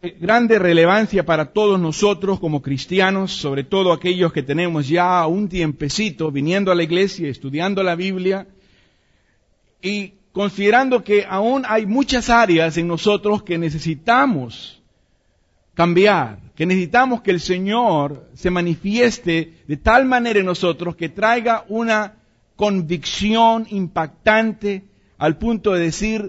grande relevancia para todos nosotros como cristianos, sobre todo aquellos que tenemos ya un tiempecito viniendo a la iglesia, estudiando la Biblia y considerando que aún hay muchas áreas en nosotros que necesitamos cambiar, que necesitamos que el Señor se manifieste de tal manera en nosotros que traiga una convicción impactante al punto de decir,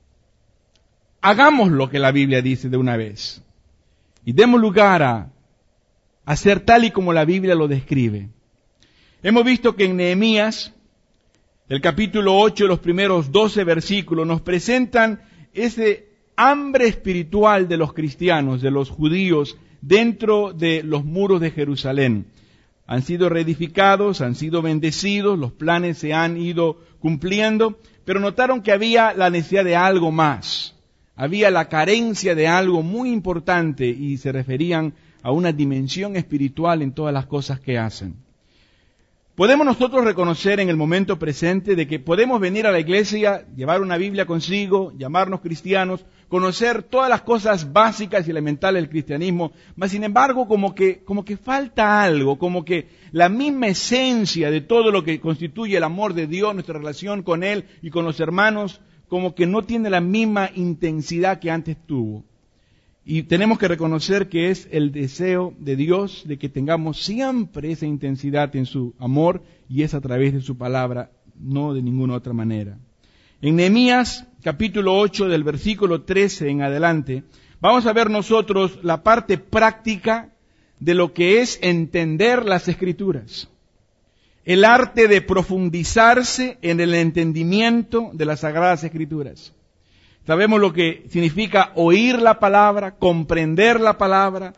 hagamos lo que la Biblia dice de una vez y demos lugar a hacer tal y como la Biblia lo describe. Hemos visto que en Nehemías, el capítulo 8, los primeros 12 versículos, nos presentan ese hambre espiritual de los cristianos, de los judíos, dentro de los muros de Jerusalén. Han sido reedificados, han sido bendecidos, los planes se han ido cumpliendo, pero notaron que había la necesidad de algo más. Había la carencia de algo muy importante y se referían a una dimensión espiritual en todas las cosas que hacen. Podemos nosotros reconocer en el momento presente de que podemos venir a la iglesia, llevar una Biblia consigo, llamarnos cristianos, conocer todas las cosas básicas y elementales del cristianismo, mas sin embargo como que falta algo, como que la misma esencia de todo lo que constituye el amor de Dios, nuestra relación con Él y con los hermanos, como que no tiene la misma intensidad que antes tuvo. Y tenemos que reconocer que es el deseo de Dios de que tengamos siempre esa intensidad en su amor y es a través de su palabra, no de ninguna otra manera. En Nehemías capítulo 8 del versículo 13 en adelante, vamos a ver nosotros la parte práctica de lo que es entender las Escrituras. El arte de profundizarse en el entendimiento de las Sagradas Escrituras. Sabemos lo que significa oír la palabra, comprender la palabra,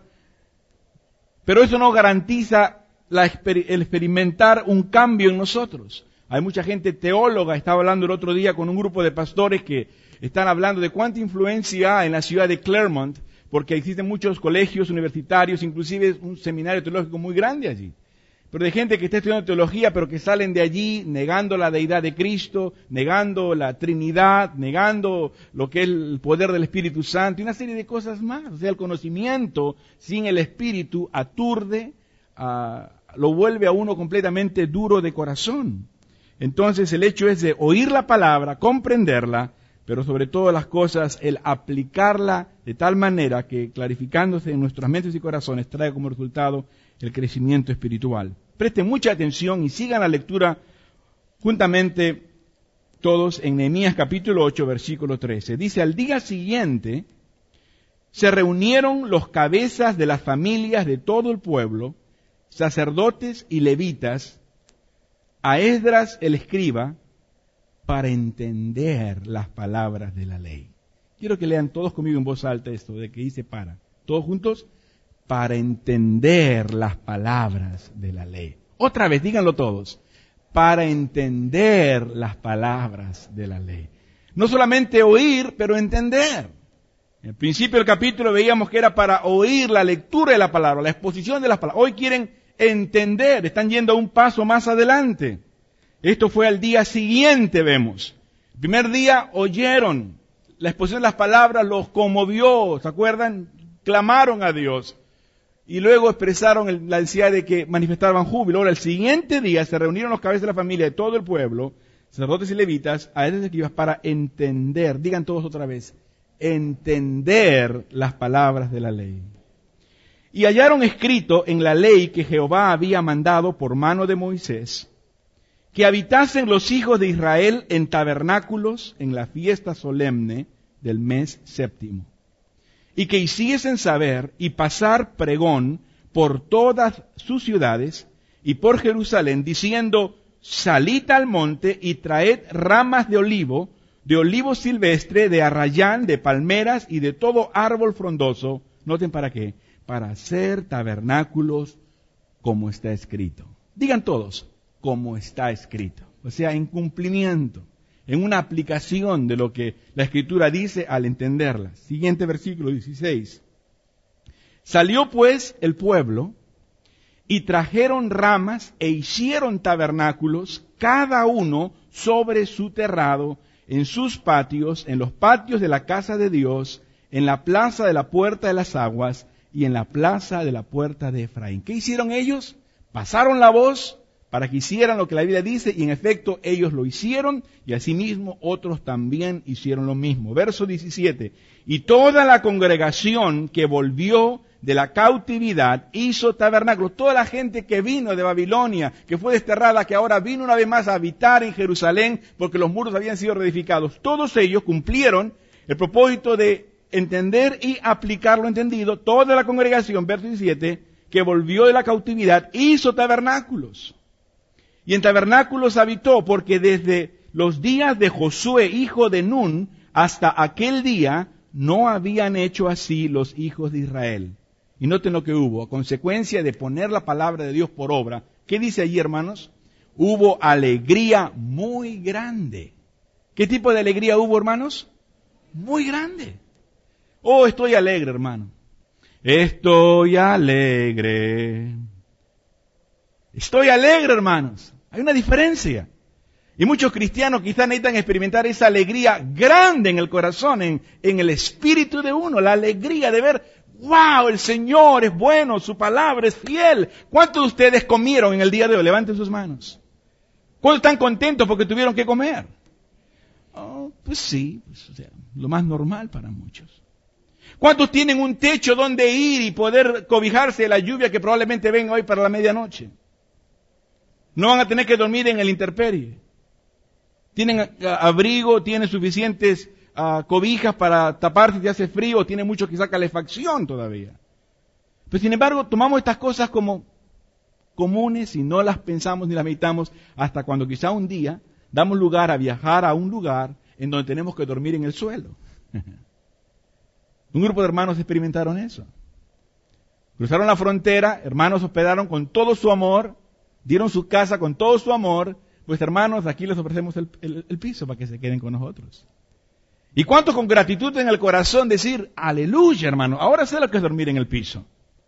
pero eso no garantiza el experimentar un cambio en nosotros. Hay mucha gente teóloga, estaba hablando el otro día con un grupo de pastores que están hablando de cuánta influencia hay en la ciudad de Claremont, porque existen muchos colegios universitarios, inclusive un seminario teológico muy grande allí. Pero de gente que está estudiando teología, pero que salen de allí negando la deidad de Cristo, negando la Trinidad, negando lo que es el poder del Espíritu Santo y una serie de cosas más. O sea, el conocimiento sin el Espíritu aturde, lo vuelve a uno completamente duro de corazón. Entonces el hecho es de oír la palabra, comprenderla, pero sobre todas las cosas el aplicarla de tal manera que clarificándose en nuestras mentes y corazones trae como resultado el crecimiento espiritual. Presten mucha atención y sigan la lectura juntamente todos en Nehemías capítulo 8, versículo 13. Dice, al día siguiente se reunieron los cabezas de las familias de todo el pueblo, sacerdotes y levitas, a Esdras el escriba, para entender las palabras de la ley. Quiero que lean todos conmigo en voz alta esto, de que dice para. Todos juntos, para entender las palabras de la ley. Otra vez, díganlo todos. Para entender las palabras de la ley. No solamente oír, pero entender. En el principio del capítulo veíamos que era para oír la lectura de la palabra, la exposición de las palabras. Hoy quieren entender, están yendo un paso más adelante. Esto fue al día siguiente, vemos. El primer día oyeron la exposición de las palabras, los conmovió, ¿se acuerdan? Clamaron a Dios. Y luego expresaron la necesidad de que manifestaban júbilo. Ahora, el siguiente día se reunieron los cabezas de la familia de todo el pueblo, sacerdotes y levitas, a estos escribas para entender, digan todos otra vez, entender las palabras de la ley. Y hallaron escrito en la ley que Jehová había mandado por mano de Moisés, que habitasen los hijos de Israel en tabernáculos en la fiesta solemne del mes séptimo, y que hiciesen saber y pasar pregón por todas sus ciudades y por Jerusalén, diciendo, salid al monte y traed ramas de olivo silvestre, de arrayán, de palmeras y de todo árbol frondoso. Noten para qué, para hacer tabernáculos como está escrito. Digan todos, como está escrito. O sea, en cumplimiento, en una aplicación de lo que la Escritura dice al entenderla. Siguiente versículo 16. Salió pues el pueblo y trajeron ramas e hicieron tabernáculos, cada uno sobre su terrado, en sus patios, en los patios de la casa de Dios, en la plaza de la puerta de las aguas y en la plaza de la puerta de Efraín. ¿Qué hicieron ellos? Pasaron la voz para que hicieran lo que la Biblia dice, y en efecto ellos lo hicieron, y asimismo otros también hicieron lo mismo. Verso 17. Y toda la congregación que volvió de la cautividad hizo tabernáculos. Toda la gente que vino de Babilonia, que fue desterrada, que ahora vino una vez más a habitar en Jerusalén, porque los muros habían sido reedificados. Todos ellos cumplieron el propósito de entender y aplicar lo entendido. Toda la congregación, verso 17, que volvió de la cautividad, hizo tabernáculos. Y en tabernáculos habitó, porque desde los días de Josué, hijo de Nun, hasta aquel día, no habían hecho así los hijos de Israel. Y noten lo que hubo, a consecuencia de poner la palabra de Dios por obra. ¿Qué dice allí, hermanos? Hubo alegría muy grande. ¿Qué tipo de alegría hubo, hermanos? Muy grande. Oh, estoy alegre, hermano. Estoy alegre. Estoy alegre, hermanos. Hay una diferencia. Y muchos cristianos quizás necesitan experimentar esa alegría grande en el corazón, en el espíritu de uno. La alegría de ver, wow, el Señor es bueno, su palabra es fiel. ¿Cuántos de ustedes comieron en el día de hoy? Levanten sus manos. ¿Cuántos están contentos porque tuvieron que comer? Oh, pues sí, pues, o sea, lo más normal para muchos. ¿Cuántos tienen un techo donde ir y poder cobijarse de la lluvia que probablemente venga hoy para la medianoche? No van a tener que dormir en el intemperie. Tienen abrigo, tienen suficientes cobijas para taparse si hace frío, tienen mucho quizá calefacción todavía. Pero sin embargo, tomamos estas cosas como comunes y no las pensamos ni las meditamos hasta cuando quizá un día damos lugar a viajar a un lugar en donde tenemos que dormir en el suelo. Un grupo de hermanos experimentaron eso. Cruzaron la frontera, hermanos hospedaron con todo su amor, dieron su casa con todo su amor, pues hermanos, aquí les ofrecemos el piso para que se queden con nosotros. ¿Y cuántos con gratitud en el corazón decir, aleluya, hermano, ahora sé lo que es dormir en el piso?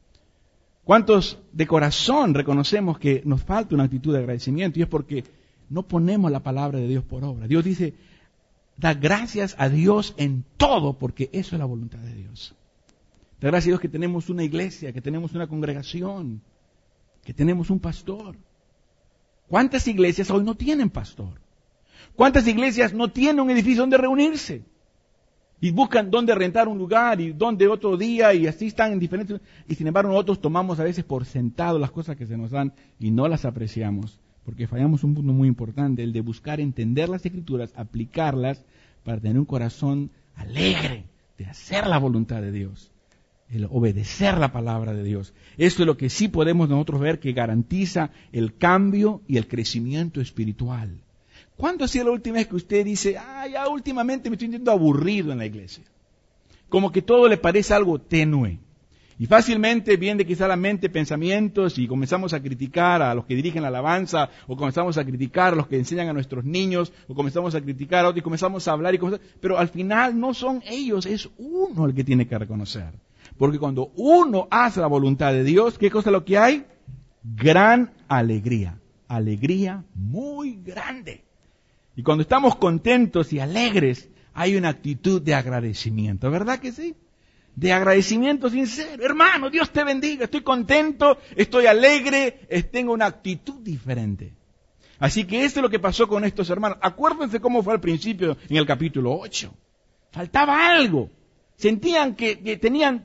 ¿Cuántos de corazón reconocemos que nos falta una actitud de agradecimiento? Y es porque no ponemos la palabra de Dios por obra. Dios dice, da gracias a Dios en todo, porque eso es la voluntad de Dios. Da gracias a Dios que tenemos una iglesia, que tenemos una congregación, que tenemos un pastor. ¿Cuántas iglesias hoy no tienen pastor? ¿Cuántas iglesias no tienen un edificio donde reunirse? Y buscan dónde rentar un lugar y dónde otro día y así están en diferentes... Y sin embargo nosotros tomamos a veces por sentado las cosas que se nos dan y no las apreciamos. Porque fallamos un punto muy importante, el de buscar entender las Escrituras, aplicarlas para tener un corazón alegre de hacer la voluntad de Dios, el obedecer la palabra de Dios. Esto es lo que sí podemos nosotros ver que garantiza el cambio y el crecimiento espiritual. ¿Cuándo ha sido la última vez que usted dice, ya últimamente me estoy sintiendo aburrido en la iglesia? Como que todo le parece algo tenue. Y fácilmente viene quizá a la mente pensamientos y comenzamos a criticar a los que dirigen la alabanza, o comenzamos a criticar a los que enseñan a nuestros niños, o comenzamos a criticar a otros y comenzamos a hablar, pero al final no son ellos, es uno el que tiene que reconocer. Porque cuando uno hace la voluntad de Dios, ¿qué cosa es lo que hay? Gran alegría, alegría muy grande. Y cuando estamos contentos y alegres, hay una actitud de agradecimiento, ¿verdad que sí? De agradecimiento sincero. Hermano, Dios te bendiga, estoy contento, estoy alegre, tengo una actitud diferente. Así que esto es lo que pasó con estos hermanos. Acuérdense cómo fue al principio en el capítulo 8. Faltaba algo. Sentían que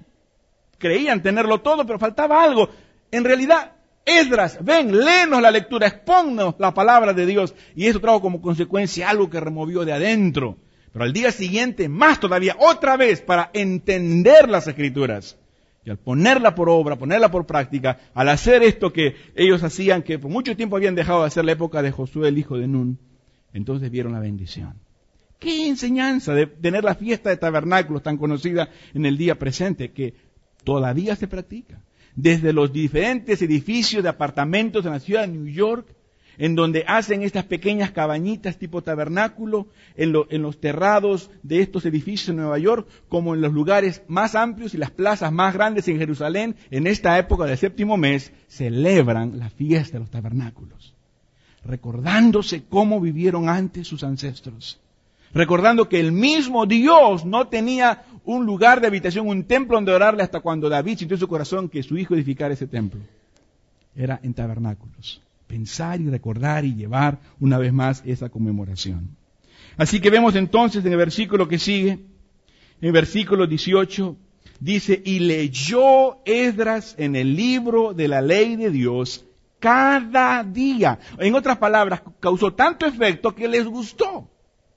creían tenerlo todo, pero faltaba algo. En realidad, Esdras, ven, léenos la lectura, expónnos la palabra de Dios. Y eso trajo como consecuencia algo que removió de adentro. Pero al día siguiente, más todavía, otra vez, para entender las Escrituras. Y al ponerla por obra, ponerla por práctica, al hacer esto que ellos hacían, que por mucho tiempo habían dejado de hacer la época de Josué, el hijo de Nun, entonces vieron la bendición. ¡Qué enseñanza de tener la fiesta de tabernáculos tan conocida en el día presente, que todavía se practica! Desde los diferentes edificios de apartamentos en la ciudad de New York, en donde hacen estas pequeñas cabañitas tipo tabernáculo, en los terrados de estos edificios en Nueva York, como en los lugares más amplios y las plazas más grandes en Jerusalén, en esta época del séptimo mes, celebran la fiesta de los tabernáculos, recordándose cómo vivieron antes sus ancestros, recordando que el mismo Dios no tenía un lugar de habitación, un templo donde orarle, hasta cuando David sintió en su corazón que su hijo edificara ese templo. Era en tabernáculos. Pensar y recordar y llevar una vez más esa conmemoración. Así que vemos entonces en el versículo que sigue, en el versículo 18, dice, y leyó Esdras en el libro de la ley de Dios cada día. En otras palabras, causó tanto efecto que les gustó.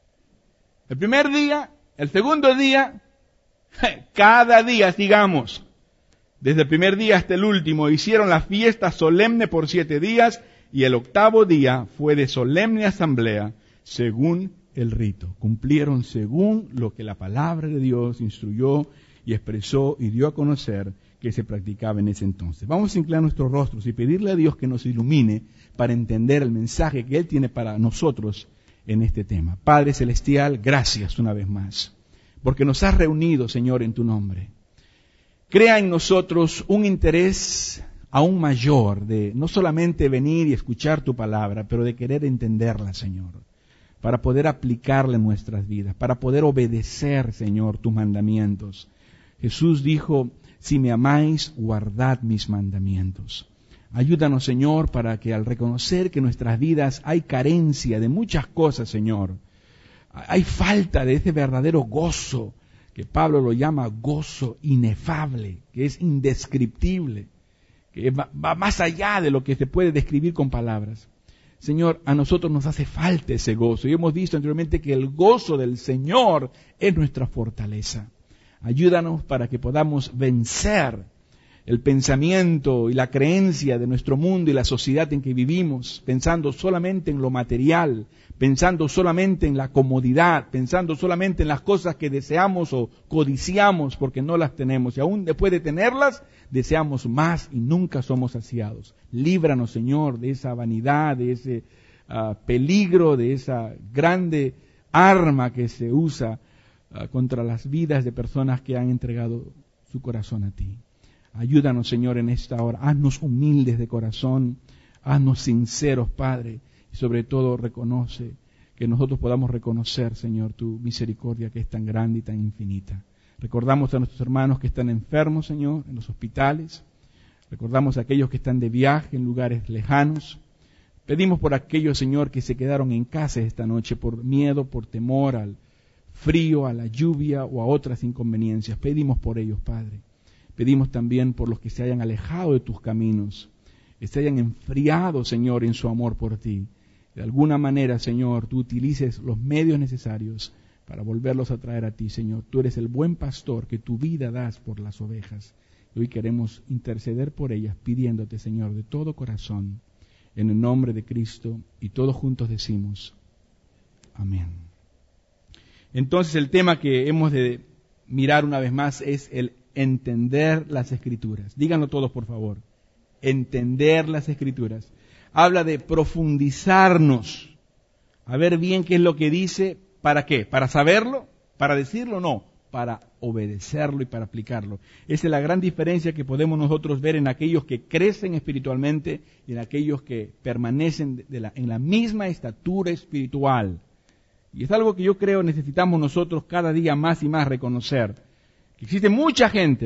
El primer día, el segundo día, cada día, sigamos. Desde el primer día hasta el último, hicieron la fiesta solemne por 7 días, y el octavo día fue de solemne asamblea, según el rito. Cumplieron según lo que la palabra de Dios instruyó y expresó y dio a conocer que se practicaba en ese entonces. Vamos a inclinar nuestros rostros y pedirle a Dios que nos ilumine para entender el mensaje que Él tiene para nosotros en este tema. Padre Celestial, gracias una vez más, porque nos has reunido, Señor, en tu nombre. Crea en nosotros un interés aún mayor de no solamente venir y escuchar tu palabra, pero de querer entenderla, Señor, para poder aplicarla en nuestras vidas, para poder obedecer, Señor, tus mandamientos. Jesús dijo, si me amáis, guardad mis mandamientos. Ayúdanos, Señor, para que al reconocer que en nuestras vidas hay carencia de muchas cosas, Señor, hay falta de ese verdadero gozo, que Pablo lo llama gozo inefable, que es indescriptible, que va más allá de lo que se puede describir con palabras. Señor, a nosotros nos hace falta ese gozo, y hemos visto anteriormente que el gozo del Señor es nuestra fortaleza. Ayúdanos para que podamos vencer el pensamiento y la creencia de nuestro mundo y la sociedad en que vivimos, pensando solamente en lo material, pensando solamente en la comodidad, pensando solamente en las cosas que deseamos o codiciamos porque no las tenemos, y aún después de tenerlas, deseamos más y nunca somos saciados. Líbranos, Señor, de esa vanidad, de ese peligro, de esa grande arma que se usa contra las vidas de personas que han entregado su corazón a ti. Ayúdanos, Señor, en esta hora. Haznos humildes de corazón, haznos sinceros, Padre, y sobre todo reconoce, que nosotros podamos reconocer, Señor, tu misericordia que es tan grande y tan infinita. Recordamos a nuestros hermanos que están enfermos, Señor, en los hospitales. Recordamos a aquellos que están de viaje en lugares lejanos. Pedimos por aquellos, Señor, que se quedaron en casa esta noche por miedo, por temor al frío, a la lluvia o a otras inconveniencias. Pedimos por ellos, Padre. Pedimos también por los que se hayan alejado de tus caminos, que se hayan enfriado, Señor, en su amor por ti. De alguna manera, Señor, tú utilices los medios necesarios para volverlos a traer a ti, Señor. Tú eres el buen pastor que tu vida das por las ovejas. Y hoy queremos interceder por ellas, pidiéndote, Señor, de todo corazón, en el nombre de Cristo, y todos juntos decimos, amén. Entonces el tema que hemos de mirar una vez más es el entender las Escrituras. Díganlo todos, por favor. Entender las Escrituras. Habla de profundizarnos, a ver bien qué es lo que dice. ¿Para qué? ¿Para saberlo? ¿Para decirlo? No, para obedecerlo y para aplicarlo. Esa es la gran diferencia que podemos nosotros ver en aquellos que crecen espiritualmente y en aquellos que permanecen en la misma estatura espiritual. Y es algo que yo creo necesitamos nosotros cada día más y más reconocer. Que existe mucha gente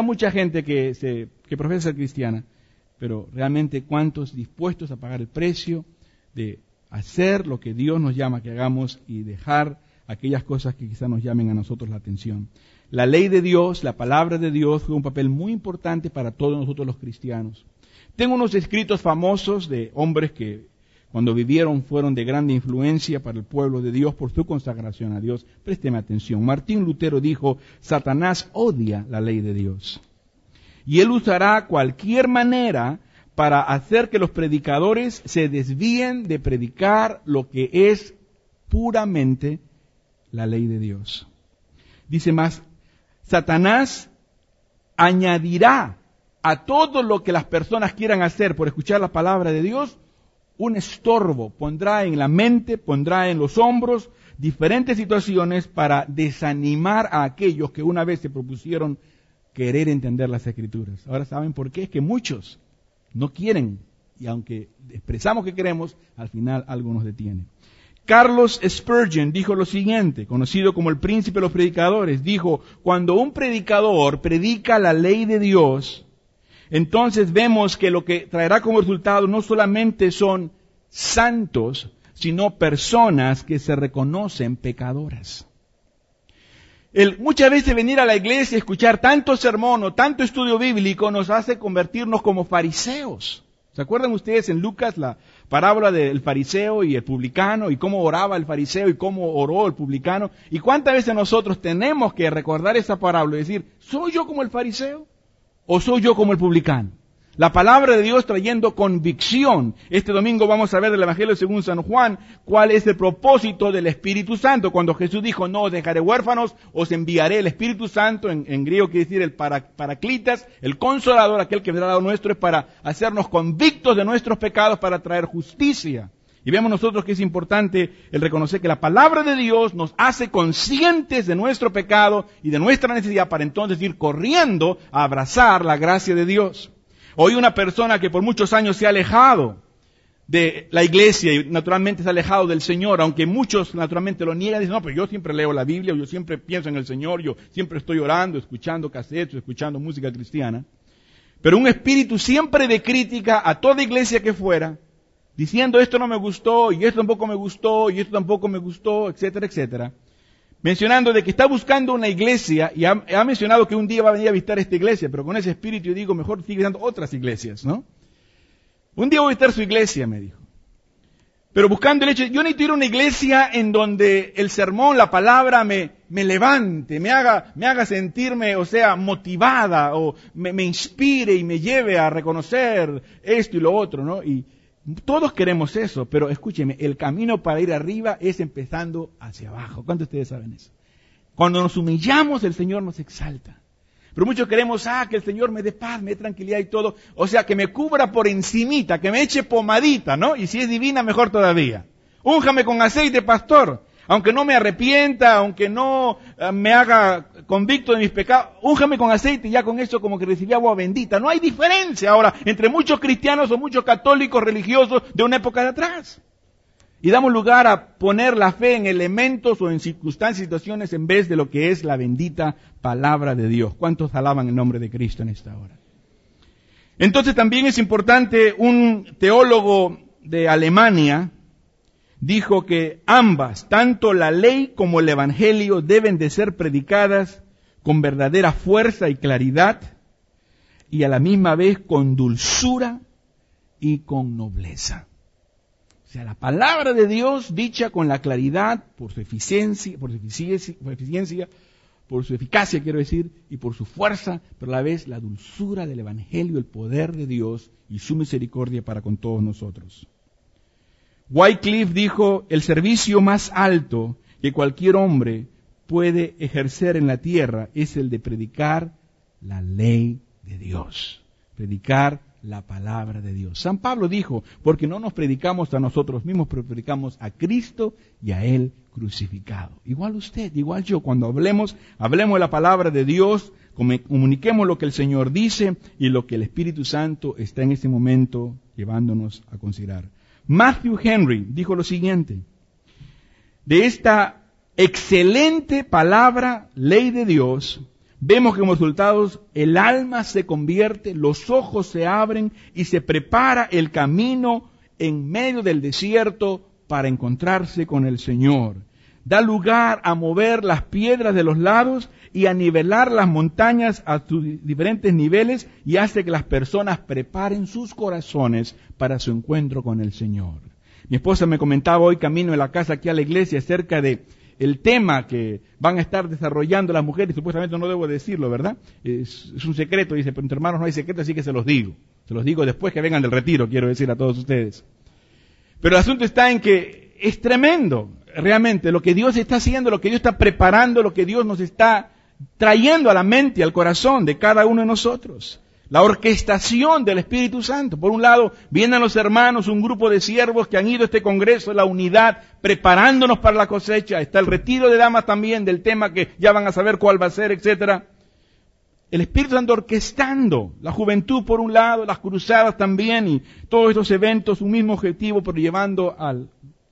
que profesa ser cristiana, pero realmente cuántos dispuestos a pagar el precio de hacer lo que Dios nos llama que hagamos y dejar aquellas cosas que quizás nos llamen a nosotros la atención. La ley de Dios, la palabra de Dios, juega un papel muy importante para todos nosotros los cristianos. Tengo unos escritos famosos de hombres que cuando vivieron fueron de grande influencia para el pueblo de Dios por su consagración a Dios. Présteme atención. Martín Lutero dijo, Satanás odia la ley de Dios. Y él usará cualquier manera para hacer que los predicadores se desvíen de predicar lo que es puramente la ley de Dios. Dice más, Satanás añadirá a todo lo que las personas quieran hacer por escuchar la palabra de Dios, un estorbo, pondrá en la mente, pondrá en los hombros diferentes situaciones para desanimar a aquellos que una vez se propusieron querer entender las Escrituras. Ahora saben por qué, es que muchos no quieren, y aunque expresamos que queremos, al final algo nos detiene. Carlos Spurgeon dijo lo siguiente, conocido como el príncipe de los predicadores, dijo, cuando un predicador predica la ley de Dios, entonces vemos que lo que traerá como resultado no solamente son santos, sino personas que se reconocen pecadoras. Muchas veces venir a la iglesia y escuchar tanto sermón o tanto estudio bíblico nos hace convertirnos como fariseos. ¿Se acuerdan ustedes en Lucas la parábola del fariseo y el publicano y cómo oraba el fariseo y cómo oró el publicano? ¿Y cuántas veces nosotros tenemos que recordar esa parábola y decir, ¿soy yo como el fariseo o soy yo como el publicano? La palabra de Dios trayendo convicción. Este domingo vamos a ver del Evangelio según San Juan cuál es el propósito del Espíritu Santo. Cuando Jesús dijo, no os dejaré huérfanos, os enviaré el Espíritu Santo, en griego quiere decir el paraclitas, el consolador, aquel que vendrá al lado nuestro, es para hacernos convictos de nuestros pecados, para traer justicia. Y vemos nosotros que es importante el reconocer que la palabra de Dios nos hace conscientes de nuestro pecado y de nuestra necesidad para entonces ir corriendo a abrazar la gracia de Dios. Hoy una persona que por muchos años se ha alejado de la iglesia y naturalmente se ha alejado del Señor, aunque muchos naturalmente lo niegan, dicen, no, pero yo siempre leo la Biblia, yo siempre pienso en el Señor, yo siempre estoy orando, escuchando cassettes, escuchando música cristiana. Pero un espíritu siempre de crítica a toda iglesia que fuera, diciendo esto no me gustó, y esto tampoco me gustó, y esto tampoco me gustó, etcétera, etcétera. Mencionando de que está buscando una iglesia y ha mencionado que un día va a venir a visitar esta iglesia, pero con ese espíritu yo digo, mejor sigue visitando otras iglesias, ¿no? Un día voy a visitar su iglesia, me dijo. Pero buscando el hecho, yo necesito ir a una iglesia en donde el sermón, la palabra me levante, me haga sentirme, o sea, motivada, o me inspire y me lleve a reconocer esto y lo otro, ¿no? Y todos queremos eso, pero escúcheme, el camino para ir arriba es empezando hacia abajo. ¿Cuántos de ustedes saben eso? Cuando nos humillamos, el Señor nos exalta. Pero muchos queremos, que el Señor me dé paz, me dé tranquilidad y todo. O sea, que me cubra por encimita, que me eche pomadita, ¿no? Y si es divina, mejor todavía. Únjame con aceite, pastor. Aunque no me arrepienta, aunque no me haga convicto de mis pecados, únjame con aceite y ya con eso como que recibí agua bendita. No hay diferencia ahora entre muchos cristianos o muchos católicos religiosos de una época de atrás. Y damos lugar a poner la fe en elementos o en circunstancias y situaciones en vez de lo que es la bendita palabra de Dios. ¿Cuántos alaban el nombre de Cristo en esta hora? Entonces también es importante, un teólogo de Alemania dijo que ambas, tanto la ley como el evangelio, deben de ser predicadas con verdadera fuerza y claridad y a la misma vez con dulzura y con nobleza. O sea, la palabra de Dios dicha con la claridad por su eficiencia, por su eficacia, quiero decir, y por su fuerza, pero a la vez la dulzura del evangelio, el poder de Dios y su misericordia para con todos nosotros. Wycliffe dijo, el servicio más alto que cualquier hombre puede ejercer en la tierra es el de predicar la ley de Dios, predicar la palabra de Dios. San Pablo dijo, porque no nos predicamos a nosotros mismos, pero predicamos a Cristo y a Él crucificado. Igual usted, igual yo, cuando hablemos de la palabra de Dios, comuniquemos lo que el Señor dice y lo que el Espíritu Santo está en este momento llevándonos a considerar. Matthew Henry dijo lo siguiente, de esta excelente palabra, ley de Dios, vemos que como resultados el alma se convierte, los ojos se abren y se prepara el camino en medio del desierto para encontrarse con el Señor. Da lugar a mover las piedras de los lados y a nivelar las montañas a sus diferentes niveles y hace que las personas preparen sus corazones para su encuentro con el Señor. Mi esposa me comentaba hoy camino de la casa aquí a la iglesia acerca de el tema que van a estar desarrollando las mujeres, supuestamente no debo decirlo, ¿verdad? Es un secreto, dice, pero entre hermanos no hay secreto, así que se los digo. Se los digo después que vengan del retiro, quiero decir a todos ustedes. Pero el asunto está en que es tremendo, realmente, lo que Dios está haciendo, lo que Dios está preparando, lo que Dios nos está trayendo a la mente y al corazón de cada uno de nosotros. La orquestación del Espíritu Santo. Por un lado, vienen los hermanos, un grupo de siervos que han ido a este congreso, la unidad, preparándonos para la cosecha. Está el retiro de damas también, del tema que ya van a saber cuál va a ser, etcétera. El Espíritu Santo orquestando la juventud por un lado, las cruzadas también, y todos estos eventos, un mismo objetivo, pero llevando al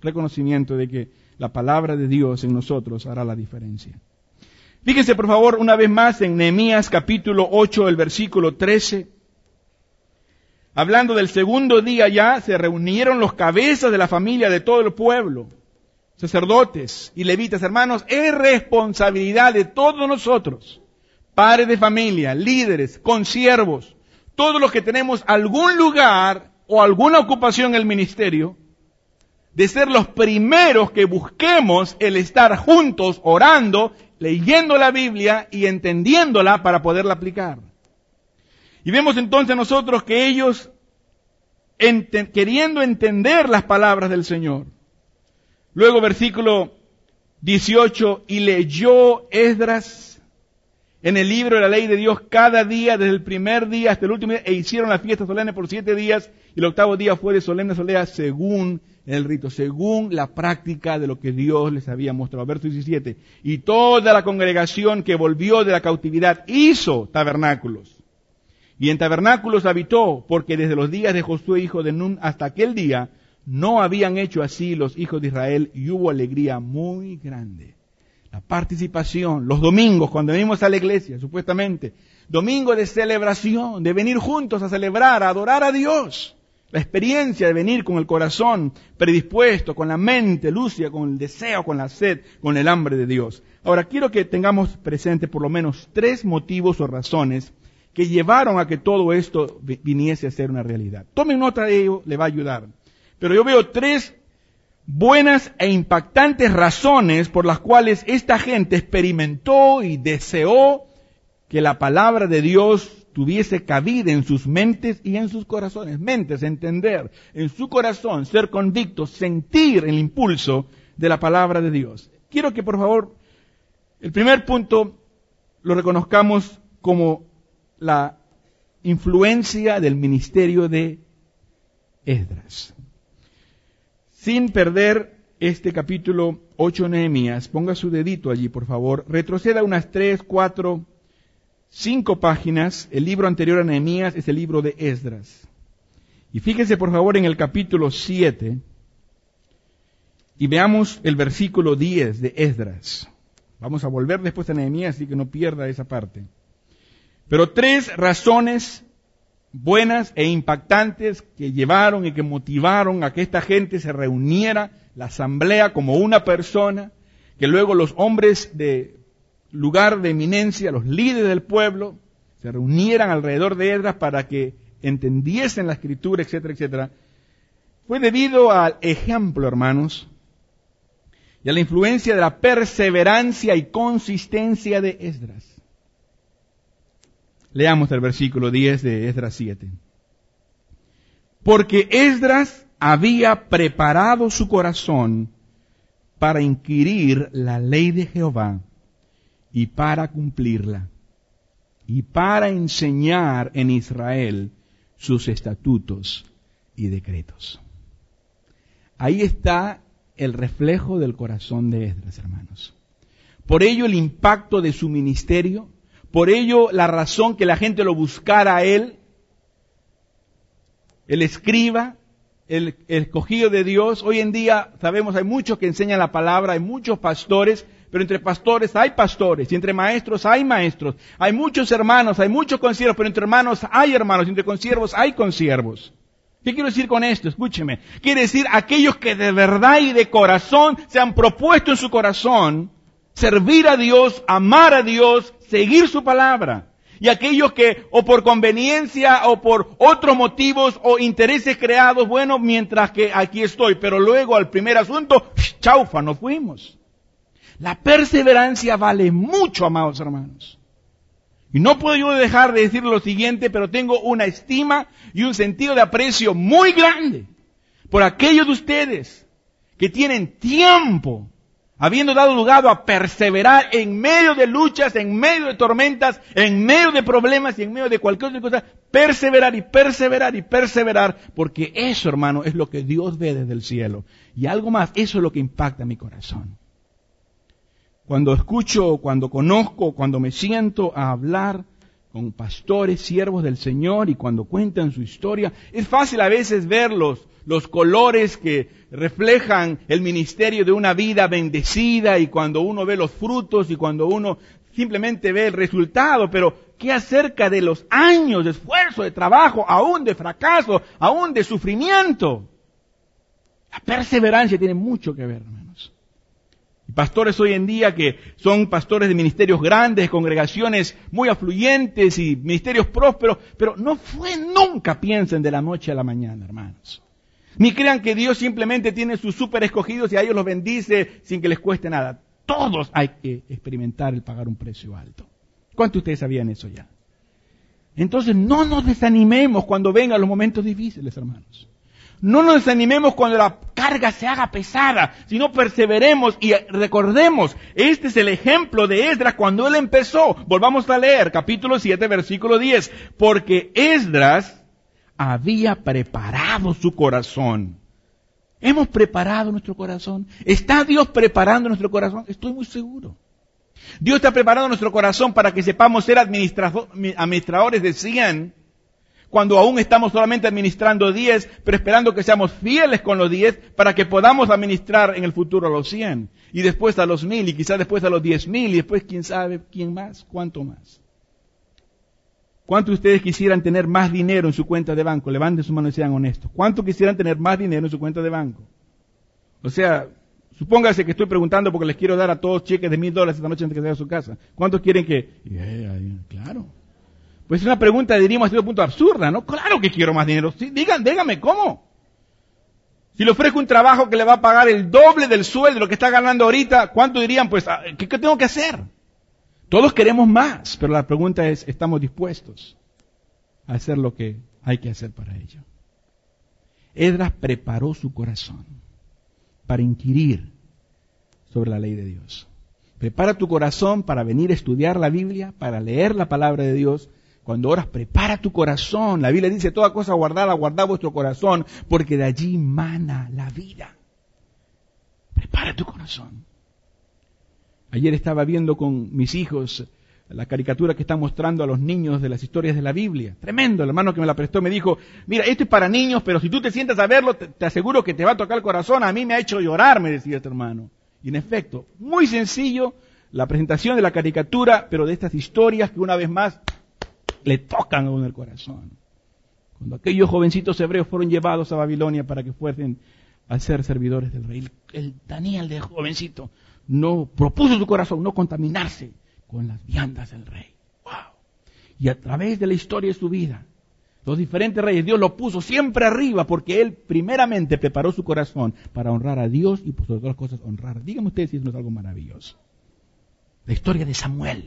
reconocimiento de que la palabra de Dios en nosotros hará la diferencia. Fíjense por favor una vez más en Nehemías capítulo 8, el versículo 13. Hablando del segundo día ya, se reunieron los cabezas de la familia de todo el pueblo, sacerdotes y levitas. Hermanos, es responsabilidad de todos nosotros, padres de familia, líderes, consiervos, todos los que tenemos algún lugar o alguna ocupación en el ministerio, de ser los primeros que busquemos el estar juntos orando, leyendo la Biblia y entendiéndola para poderla aplicar. Y vemos entonces nosotros que ellos, queriendo entender las palabras del Señor. Luego versículo 18, y leyó Esdras en el libro de la ley de Dios cada día, desde el primer día hasta el último día, e hicieron la fiesta solemne por 7 días, y el octavo día fue de solemne asamblea según el rito, según la práctica de lo que Dios les había mostrado. Verso 17, y toda la congregación que volvió de la cautividad hizo tabernáculos, y en tabernáculos habitó, porque desde los días de Josué hijo de Nun hasta aquel día no habían hecho así los hijos de Israel, y hubo alegría muy grande. La participación, los domingos cuando venimos a la iglesia, supuestamente, domingo de celebración, de venir juntos a celebrar, a adorar a Dios. La experiencia de venir con el corazón predispuesto, con la mente lúcida, con el deseo, con la sed, con el hambre de Dios. Ahora, quiero que tengamos presente por lo menos 3 motivos o razones que llevaron a que todo esto viniese a ser una realidad. Tomen nota de ello, le va a ayudar. Pero yo veo 3 buenas e impactantes razones por las cuales esta gente experimentó y deseó que la palabra de Dios tuviese cabida en sus mentes y en sus corazones. Mentes, entender, en su corazón, ser convictos, sentir el impulso de la palabra de Dios. Quiero que por favor, el primer punto lo reconozcamos como la influencia del ministerio de Esdras. Sin perder este capítulo 8 de Nehemías, ponga su dedito allí, por favor. Retroceda unas 3, 4, 5 páginas. El libro anterior a Nehemías es el libro de Esdras. Y fíjese, por favor, en el capítulo 7 y veamos el versículo 10 de Esdras. Vamos a volver después a Nehemías, así que no pierda esa parte. Pero 3 razones buenas e impactantes que llevaron y que motivaron a que esta gente se reuniera, la asamblea como una persona, que luego los hombres de lugar de eminencia, los líderes del pueblo, se reunieran alrededor de Esdras para que entendiesen la escritura, etcétera, etcétera. Fue debido al ejemplo, hermanos, y a la influencia de la perseverancia y consistencia de Esdras. Leamos el versículo 10 de Esdras 7. Porque Esdras había preparado su corazón para inquirir la ley de Jehová y para cumplirla, y para enseñar en Israel sus estatutos y decretos. Ahí está el reflejo del corazón de Esdras, hermanos. Por ello el impacto de su ministerio, por ello la razón que la gente lo buscara a él, el escriba, el escogido de Dios. Hoy en día sabemos hay muchos que enseñan la palabra, hay muchos pastores, pero entre pastores hay pastores, y entre maestros hay maestros, hay muchos hermanos, hay muchos consiervos, pero entre hermanos hay hermanos, y entre consiervos hay consiervos. ¿Qué quiero decir con esto? Escúcheme. Quiere decir aquellos que de verdad y de corazón se han propuesto en su corazón servir a Dios, amar a Dios, seguir su palabra. Y aquellos que o por conveniencia o por otros motivos o intereses creados, bueno, mientras que aquí estoy, pero luego al primer asunto, chaufa, nos fuimos. La perseverancia vale mucho, amados hermanos. Y no puedo yo dejar de decir lo siguiente, pero tengo una estima y un sentido de aprecio muy grande por aquellos de ustedes que tienen tiempo, habiendo dado lugar a perseverar en medio de luchas, en medio de tormentas, en medio de problemas y en medio de cualquier otra cosa, perseverar y perseverar y perseverar, porque eso, hermano, es lo que Dios ve desde el cielo. Y algo más, eso es lo que impacta mi corazón. Cuando escucho, cuando conozco, cuando me siento a hablar con pastores, siervos del Señor, y cuando cuentan su historia, es fácil a veces ver los colores que reflejan el ministerio de una vida bendecida, y cuando uno ve los frutos y cuando uno simplemente ve el resultado, pero ¿qué acerca de los años de esfuerzo, de trabajo, aún de fracaso, aún de sufrimiento? La perseverancia tiene mucho que ver, hermanos. Y pastores hoy en día que son pastores de ministerios grandes, congregaciones muy afluyentes y ministerios prósperos, pero no fue nunca, piensen, de la noche a la mañana, hermanos. Ni crean que Dios simplemente tiene sus súper escogidos y a ellos los bendice sin que les cueste nada. Todos hay que experimentar el pagar un precio alto. ¿Cuántos de ustedes sabían eso ya? Entonces no nos desanimemos cuando vengan los momentos difíciles, hermanos. No nos desanimemos cuando la carga se haga pesada, sino perseveremos y recordemos, este es el ejemplo de Esdras cuando él empezó. Volvamos a leer capítulo 7, versículo 10. Porque Esdras había preparado su corazón. ¿Hemos preparado nuestro corazón? ¿Está Dios preparando nuestro corazón? Estoy muy seguro. Dios está preparando nuestro corazón para que sepamos ser administradores de 100, cuando aún estamos solamente administrando 10, pero esperando que seamos fieles con los 10 para que podamos administrar en el futuro a los 100, y después a los 1000, y quizás después a los 10,000, y después quién sabe, quién más, cuánto más. ¿Cuántos de ustedes quisieran tener más dinero en su cuenta de banco? Levanten su mano y sean honestos. ¿Cuántos quisieran tener más dinero en su cuenta de banco? O sea, supóngase que estoy preguntando porque les quiero dar a todos cheques de $1,000 esta noche antes de que se vayan a su casa. ¿Cuántos quieren que...? Claro. Pues es una pregunta, diríamos, a cierto punto absurda, ¿no? Claro que quiero más dinero. Sí, díganme, ¿cómo? Si le ofrezco un trabajo que le va a pagar el doble del sueldo de lo que está ganando ahorita, ¿cuánto dirían? Pues, ¿qué tengo que hacer? Todos queremos más, pero la pregunta es, ¿estamos dispuestos a hacer lo que hay que hacer para ello? Esdras preparó su corazón para inquirir sobre la ley de Dios. Prepara tu corazón para venir a estudiar la Biblia, para leer la palabra de Dios. Cuando oras, prepara tu corazón. La Biblia dice, toda cosa guardada, guardad vuestro corazón, porque de allí mana la vida. Prepara tu corazón. Ayer estaba viendo con mis hijos la caricatura que están mostrando a los niños de las historias de la Biblia. Tremendo, el hermano que me la prestó me dijo, mira, esto es para niños, pero si tú te sientas a verlo, te aseguro que te va a tocar el corazón. A mí me ha hecho llorar, me decía este hermano. Y en efecto, muy sencillo la presentación de la caricatura, pero de estas historias que una vez más le tocan a uno el corazón. Cuando aquellos jovencitos hebreos fueron llevados a Babilonia para que fuesen a ser servidores del rey, el Daniel de jovencito no propuso su corazón no contaminarse con las viandas del rey. ¡Wow! Y a través de la historia de su vida, los diferentes reyes, Dios lo puso siempre arriba porque él primeramente preparó su corazón para honrar a Dios y por sobre todas las cosas honrar. Díganme ustedes si eso no es algo maravilloso. La historia de Samuel.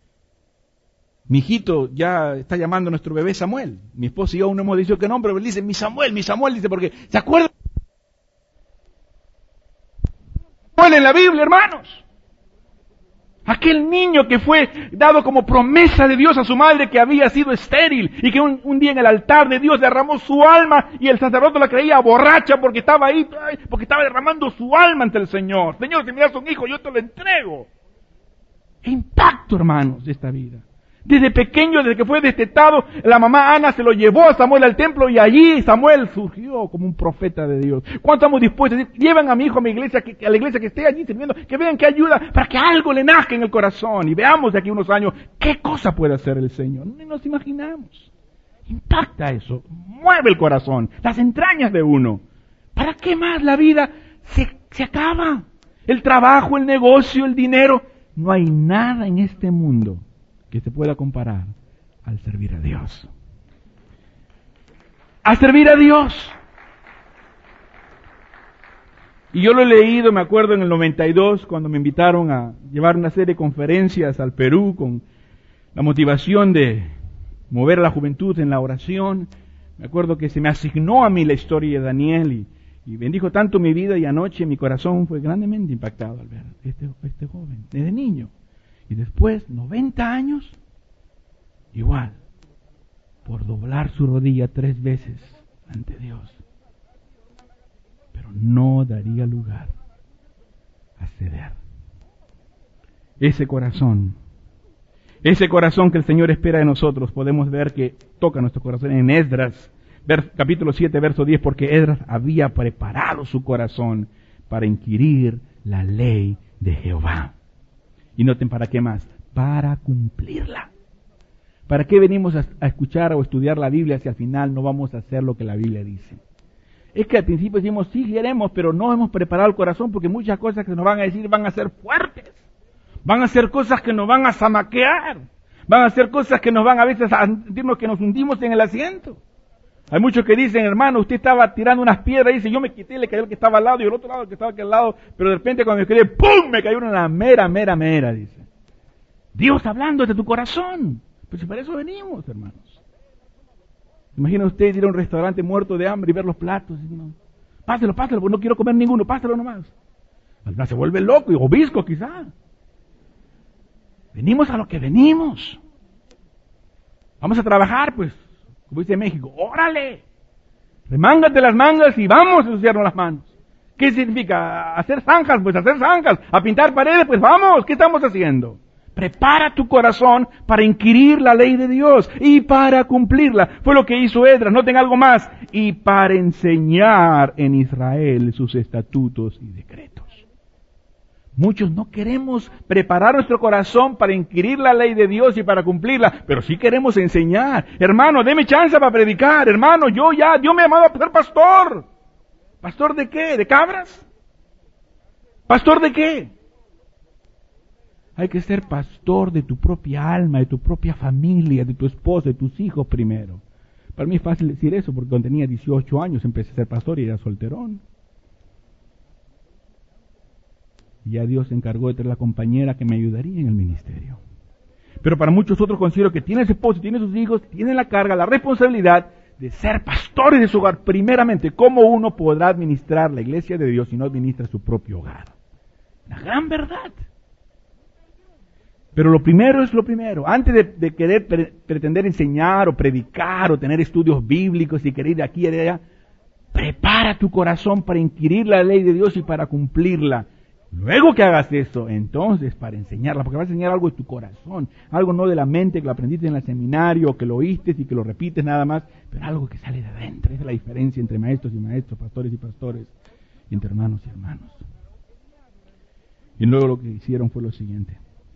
Mi hijito ya está llamando a nuestro bebé Samuel. Mi esposa y yo aún no hemos dicho qué nombre, pero él dice mi Samuel, dice porque ¿se acuerdan? Samuel en la Biblia, hermanos. Aquel niño que fue dado como promesa de Dios a su madre que había sido estéril y que un día en el altar de Dios derramó su alma y el sacerdote la creía borracha porque estaba ahí, porque estaba derramando su alma ante el Señor. Señor, si me das un hijo, yo te lo entrego. ¡Qué impacto, hermanos, de esta vida! Desde pequeño, desde que fue destetado, la mamá Ana se lo llevó a Samuel al templo y allí Samuel surgió como un profeta de Dios. ¿Cuánto estamos dispuestos? Llevan a mi hijo a la iglesia que esté allí sirviendo, que vean que ayuda para que algo le nazca en el corazón y veamos de aquí unos años qué cosa puede hacer el Señor. No nos imaginamos. Impacta eso, mueve el corazón, las entrañas de uno. ¿Para qué más la vida se acaba? El trabajo, el negocio, el dinero. No hay nada en este mundo que se pueda comparar al servir a Dios. A servir a Dios. Y yo lo he leído, me acuerdo en el 92, cuando me invitaron a llevar una serie de conferencias al Perú con la motivación de mover a la juventud en la oración. Me acuerdo que se me asignó a mí la historia de Daniel y bendijo tanto mi vida, y anoche mi corazón fue grandemente impactado al ver este joven, desde niño. Y después, 90 años, igual, por doblar su rodilla 3 veces ante Dios. Pero no daría lugar a ceder. Ese corazón Ese corazón que el Señor espera de nosotros, podemos ver que toca nuestro corazón en Esdras, capítulo 7, verso 10, porque Esdras había preparado su corazón para inquirir la ley de Jehová. Y noten, ¿para qué más? Para cumplirla. ¿Para qué venimos a escuchar o estudiar la Biblia si al final no vamos a hacer lo que la Biblia dice? Es que al principio decimos, sí queremos, pero no hemos preparado el corazón porque muchas cosas que nos van a decir van a ser fuertes. Van a ser cosas que nos van a zamaquear. Van a ser cosas que nos van a veces a sentirnos que nos hundimos en el asiento. Hay muchos que dicen, hermano, usted estaba tirando unas piedras y dice, yo me quité y le cayó el que estaba al lado y el otro lado el que estaba aquí al lado, pero de repente cuando me quedé, ¡pum!, me cayó una mera, dice. Dios hablando de tu corazón. Pues si para eso venimos, hermanos. Imagina usted ir a un restaurante muerto de hambre y ver los platos. Y no, páselo, pues no quiero comer ninguno, páselo nomás. Al final se vuelve loco, o visco quizá. Venimos a lo que venimos. Vamos a trabajar, pues, como dice México, órale. Remángate las mangas y vamos a ensuciarnos las manos. ¿Qué significa? Hacer zanjas, pues hacer zanjas. A pintar paredes, pues vamos. ¿Qué estamos haciendo? Prepara tu corazón para inquirir la ley de Dios y para cumplirla. Fue lo que hizo Esdras, noten algo más. Y para enseñar en Israel sus estatutos y decretos. Muchos no queremos preparar nuestro corazón para inquirir la ley de Dios y para cumplirla, pero sí queremos enseñar. Hermano, deme chance para predicar. Hermano, Dios me ha llamado a ser pastor. ¿Pastor de qué? ¿De cabras? ¿Pastor de qué? Hay que ser pastor de tu propia alma, de tu propia familia, de tu esposa, de tus hijos primero. Para mí es fácil decir eso, porque cuando tenía 18 años empecé a ser pastor y era solterón. Y ya Dios se encargó de tener la compañera que me ayudaría en el ministerio. Pero para muchos otros considero que tienen ese esposo, tienen sus hijos, tienen la carga, la responsabilidad de ser pastores de su hogar. Primeramente, ¿cómo uno podrá administrar la iglesia de Dios si no administra su propio hogar? Una gran verdad. Pero lo primero es lo primero. Antes de querer pretender enseñar o predicar o tener estudios bíblicos y querer ir de aquí y de allá, prepara tu corazón para inquirir la ley de Dios y para cumplirla. Luego que hagas eso, entonces para enseñarla, porque vas a enseñar algo de tu corazón, algo no de la mente que lo aprendiste en el seminario, que lo oíste y que lo repites nada más, pero algo que sale de adentro. Esa es la diferencia entre maestros y maestros, pastores y pastores, y entre hermanos y hermanos. Y luego lo que hicieron fue lo siguiente: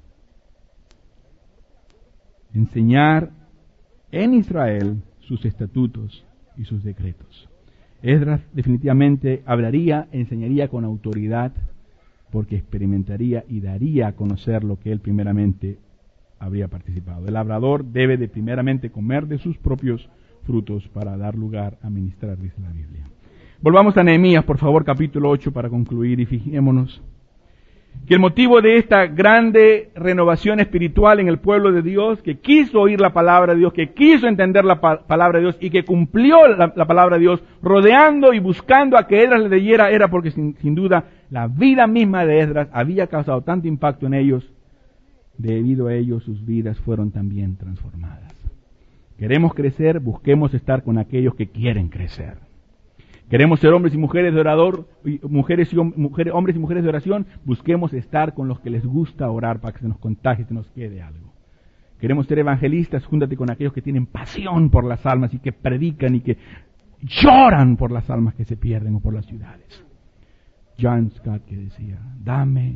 enseñar en Israel sus estatutos y sus decretos. Esdras definitivamente hablaría, enseñaría con autoridad, porque experimentaría y daría a conocer lo que él primeramente habría participado. El labrador debe de primeramente comer de sus propios frutos para dar lugar a ministrar, dice la Biblia. Volvamos a Nehemías, por favor, capítulo 8 para concluir, y fijémonos que el motivo de esta grande renovación espiritual en el pueblo de Dios, que quiso oír la palabra de Dios, que quiso entender la palabra de Dios y que cumplió la palabra de Dios, rodeando y buscando a que Esdras le leyera, era porque sin duda la vida misma de Esdras había causado tanto impacto en ellos, debido a ello sus vidas fueron también transformadas. Queremos crecer, busquemos estar con aquellos que quieren crecer. Queremos ser hombres y mujeres de orador, hombres y mujeres de oración, busquemos estar con los que les gusta orar para que se nos contagie, se nos quede algo. Queremos ser evangelistas, júntate con aquellos que tienen pasión por las almas y que predican y que lloran por las almas que se pierden o por las ciudades. John Scott que decía, dame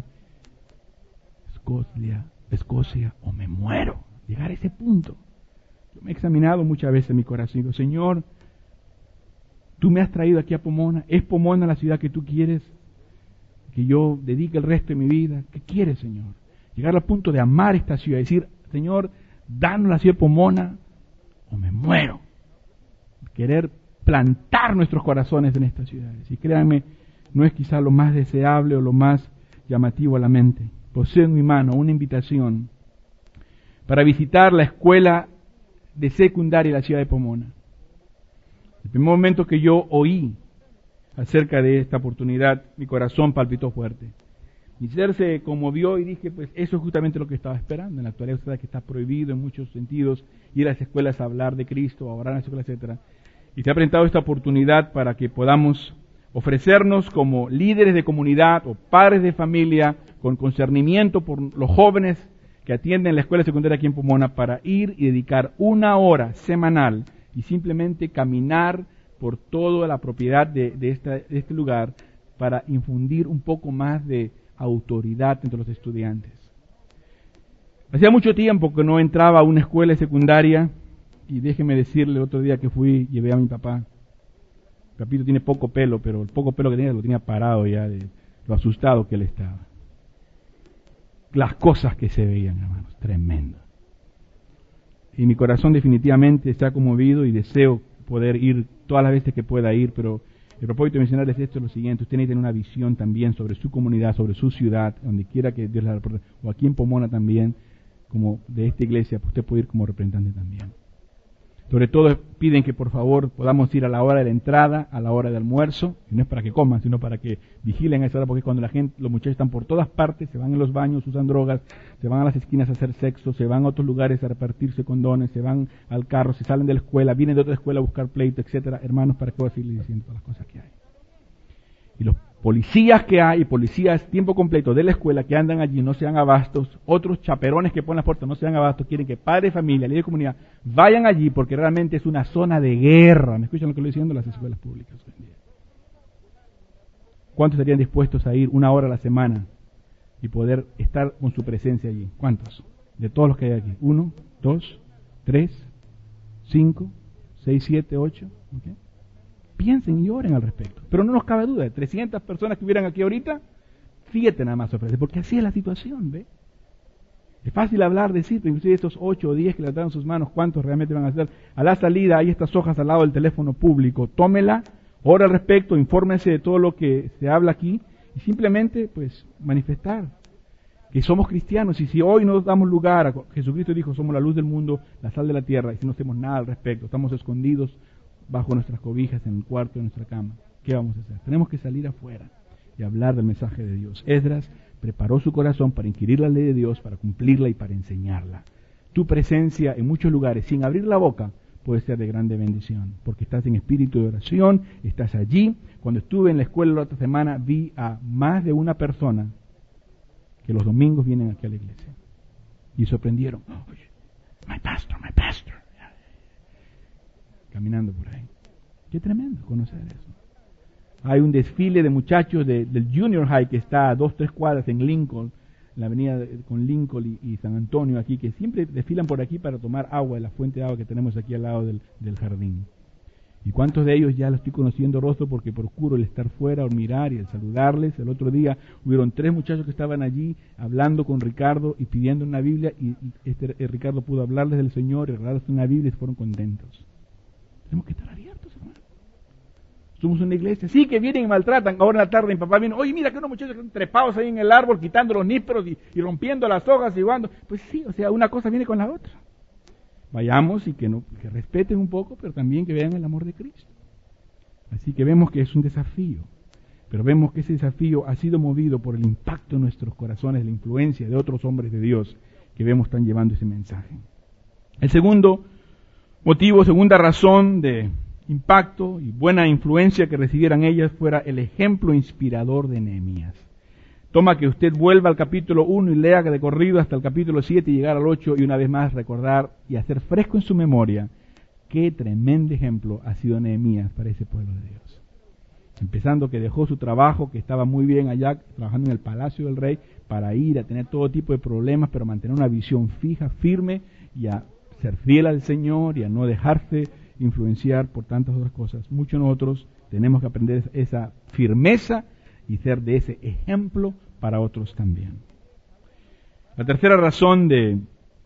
Escocia o me muero. Llegar a ese punto. Yo me he examinado muchas veces en mi corazón y digo, Señor, tú me has traído aquí a Pomona. ¿Es Pomona la ciudad que tú quieres que yo dedique el resto de mi vida? ¿Qué quieres, Señor? Llegar al punto de amar esta ciudad. Decir, Señor, danos la ciudad de Pomona o me muero. Querer plantar nuestros corazones en estas ciudades. Y créanme, no es quizá lo más deseable o lo más llamativo a la mente. Poseo en mi mano una invitación para visitar la escuela de secundaria de la ciudad de Pomona. El primer momento que yo oí acerca de esta oportunidad, mi corazón palpitó fuerte. Mi ser se conmovió y dije, pues eso es justamente lo que estaba esperando. En la actualidad usted sabe que está prohibido en muchos sentidos ir a las escuelas a hablar de Cristo, a orar en las escuelas, etc. Y se ha presentado esta oportunidad para que podamos ofrecernos como líderes de comunidad o padres de familia con concernimiento por los jóvenes que atienden la escuela secundaria aquí en Pomona para ir y dedicar 1 hora semanal y simplemente caminar por toda la propiedad de este lugar para infundir un poco más de autoridad entre los estudiantes. Hacía mucho tiempo que no entraba a una escuela secundaria y déjeme decirle, el otro día que fui, llevé a mi papá. Papito tiene poco pelo, pero el poco pelo que tenía lo tenía parado ya de lo asustado que él estaba. Las cosas que se veían, hermanos, tremendo. Y mi corazón definitivamente está conmovido y deseo poder ir todas las veces que pueda ir, pero el propósito de mencionarles esto es lo siguiente: usted necesita tener una visión también sobre su comunidad, sobre su ciudad, donde quiera que Dios la reporte, o aquí en Pomona también, como de esta iglesia, pues usted puede ir como representante también. Sobre todo piden que por favor podamos ir a la hora de la entrada, a la hora del almuerzo, y no es para que coman, sino para que vigilen a esa hora, porque cuando los muchachos están por todas partes, se van en los baños, usan drogas, se van a las esquinas a hacer sexo, se van a otros lugares a repartirse condones, se van al carro, se salen de la escuela, vienen de otra escuela a buscar pleito, etcétera. Hermanos, ¿para qué voy a seguir diciendo todas las cosas que hay? Y los policías que hay, policías tiempo completo de la escuela que andan allí, no se dan abastos, otros chaperones que ponen las puertas no se dan abastos, quieren que padres, familia, líderes de comunidad vayan allí porque realmente es una zona de guerra. ¿Me escuchan lo que estoy diciendo? Las escuelas públicas hoy en día. ¿Cuántos estarían dispuestos a ir 1 hora a la semana y poder estar con su presencia allí? ¿Cuántos? De todos los que hay aquí. 1, 2, 3, 5, 6, 7, 8. ¿Okay? Piensen y oren al respecto. Pero no nos cabe duda, de 300 personas que hubieran aquí ahorita, 7 nada más ofrecen, porque así es la situación, ¿ve? Es fácil hablar, decir, pero inclusive estos 8 o 10 que le dan sus manos, ¿cuántos realmente van a hacer? A la salida hay estas hojas al lado del teléfono público, tómela, ore al respecto, infórmense de todo lo que se habla aquí y simplemente, pues, manifestar que somos cristianos. Y si hoy nos damos lugar, Jesucristo dijo, somos la luz del mundo, la sal de la tierra, y si no hacemos nada al respecto, estamos escondidos bajo nuestras cobijas en el cuarto de nuestra cama, ¿qué vamos a hacer? Tenemos que salir afuera y hablar del mensaje de Dios. Esdras preparó su corazón para inquirir la ley de Dios, para cumplirla y para enseñarla. Tu presencia en muchos lugares, sin abrir la boca, puede ser de grande bendición, porque estás en espíritu de oración, estás allí. Cuando estuve en la escuela la otra semana, vi a más de una persona que los domingos vienen aquí a la iglesia y sorprendieron. Oh, my pastor, caminando por ahí. Qué tremendo conocer eso. Hay un desfile de muchachos del Junior High que está a 2-3 cuadras en Lincoln, en la avenida con Lincoln y San Antonio aquí, que siempre desfilan por aquí para tomar agua de la fuente de agua que tenemos aquí al lado del jardín. ¿Y cuántos de ellos ya los estoy conociendo rostro porque procuro el estar fuera, el mirar y el saludarles? El otro día hubieron 3 muchachos que estaban allí hablando con Ricardo y pidiendo una Biblia y Ricardo pudo hablarles del Señor y regalarles una Biblia y se fueron contentos. Tenemos que estar abiertos, hermano. Somos una iglesia, sí, que vienen y maltratan. Ahora en la tarde mi papá viene, oye, mira que unos muchachos están trepados ahí en el árbol, quitando los nísperos y rompiendo las hojas y jugando. Pues sí, o sea, una cosa viene con la otra. Vayamos y que respeten un poco, pero también que vean el amor de Cristo. Así que vemos que es un desafío, pero vemos que ese desafío ha sido movido por el impacto en nuestros corazones, la influencia de otros hombres de Dios que vemos están llevando ese mensaje. El segundo motivo, segunda razón de impacto y buena influencia que recibieran ellas fuera el ejemplo inspirador de Nehemías. Toma que usted vuelva al capítulo 1 y lea de corrido hasta el capítulo 7 y llegar al 8 y una vez más recordar y hacer fresco en su memoria qué tremendo ejemplo ha sido Nehemías para ese pueblo de Dios. Empezando que dejó su trabajo, que estaba muy bien allá, trabajando en el palacio del rey, para ir a tener todo tipo de problemas, pero mantener una visión fija, firme y a ser fiel al Señor y a no dejarse influenciar por tantas otras cosas. Muchos de nosotros tenemos que aprender esa firmeza y ser de ese ejemplo para otros también. La tercera razón de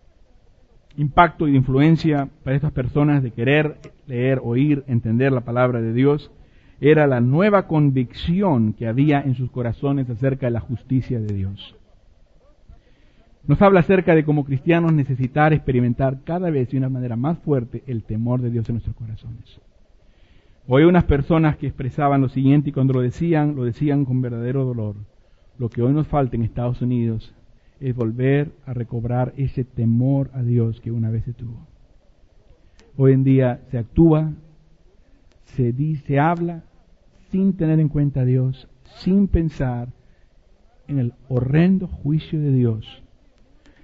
impacto y de influencia para estas personas de querer leer, oír, entender la palabra de Dios era la nueva convicción que había en sus corazones acerca de la justicia de Dios. Nos habla acerca de como cristianos necesitar experimentar cada vez de una manera más fuerte el temor de Dios en nuestros corazones. Oí unas personas que expresaban lo siguiente y cuando lo decían con verdadero dolor. Lo que hoy nos falta en Estados Unidos es volver a recobrar ese temor a Dios que una vez se tuvo. Hoy en día se actúa, se dice, se habla sin tener en cuenta a Dios, sin pensar en el horrendo juicio de Dios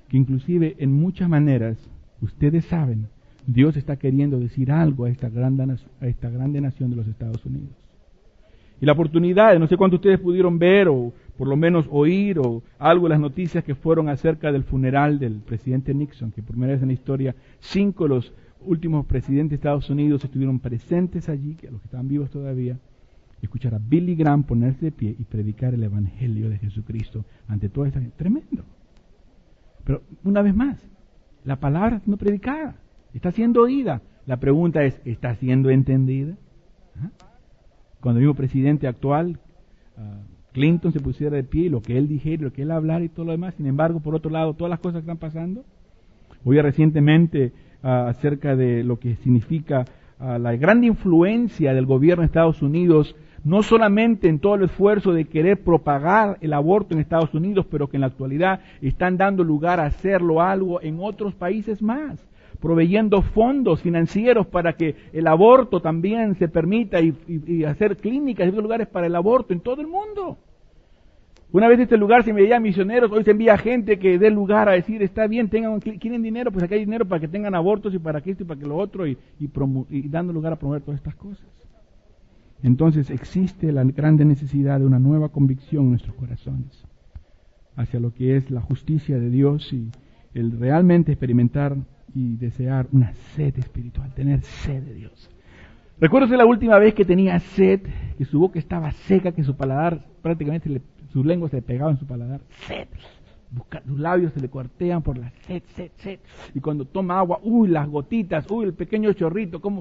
que inclusive en muchas maneras, ustedes saben, Dios está queriendo decir algo a esta grande nación de los Estados Unidos. Y la oportunidad, no sé cuántos ustedes pudieron ver o por lo menos oír o algo de las noticias que fueron acerca del funeral del presidente Nixon, que por primera vez en la historia 5 de los últimos presidentes de Estados Unidos estuvieron presentes allí, que los que estaban vivos todavía, y escuchar a Billy Graham ponerse de pie y predicar el Evangelio de Jesucristo ante toda esta gente. Tremendo. Pero una vez más, la palabra no predicada, está siendo oída. La pregunta es, ¿está siendo entendida? ¿Ah? Cuando el mismo presidente actual, Clinton, se pusiera de pie y lo que él dijera, lo que él hablara y todo lo demás, sin embargo, por otro lado, todas las cosas que están pasando. Oí recientemente acerca de lo que significa la gran influencia del gobierno de Estados Unidos, no solamente en todo el esfuerzo de querer propagar el aborto en Estados Unidos, pero que en la actualidad están dando lugar a hacerlo algo en otros países más, proveyendo fondos financieros para que el aborto también se permita y hacer clínicas y otros lugares para el aborto en todo el mundo. Una vez de este lugar se enviaban misioneros, hoy se envía gente que dé lugar a decir, está bien, quieren dinero, pues acá hay dinero para que tengan abortos y para que esto y para que lo otro, y dando lugar a promover todas estas cosas. Entonces existe la grande necesidad de una nueva convicción en nuestros corazones hacia lo que es la justicia de Dios y el realmente experimentar y desear una sed espiritual, tener sed de Dios. Recuerdo la última vez que tenía sed, que su boca estaba seca, que su paladar prácticamente su lengua se le pegaba en su paladar. Sed. Sus labios se le cortean por la sed. Y cuando toma agua, las gotitas, el pequeño chorrito, como...